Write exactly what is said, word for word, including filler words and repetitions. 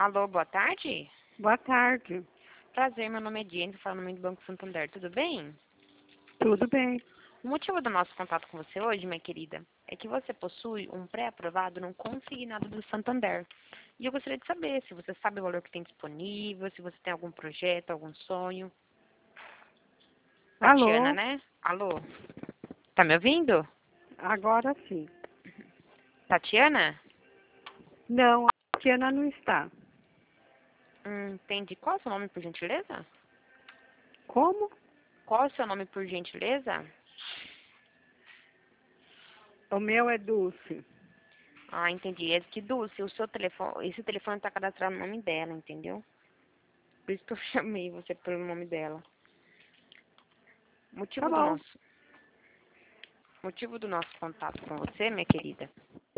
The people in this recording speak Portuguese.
Alô, boa tarde? Boa tarde. Prazer, meu nome é Jennifer, falo no nome do Banco Santander, tudo bem? Tudo bem? O motivo do nosso contato com você hoje, minha querida, é que você possui um pré-aprovado no consignado do Santander. E eu gostaria de saber se você sabe o valor que tem disponível, se você tem algum projeto, algum sonho. Tatiana, Alô? né? Alô? Tá me ouvindo? Agora sim. Tatiana? Não, a Tiana não está. Hum, entendi. Qual é o seu nome, por gentileza? Como? Qual é o seu nome, por gentileza? O meu é Dulce. Ah, entendi. É que, Dulce, o seu telefone, esse telefone tá cadastrado no nome dela, entendeu? Por isso que eu chamei você pelo nome dela. Tá Motivo do bom. nosso, motivo do nosso contato com você, minha querida,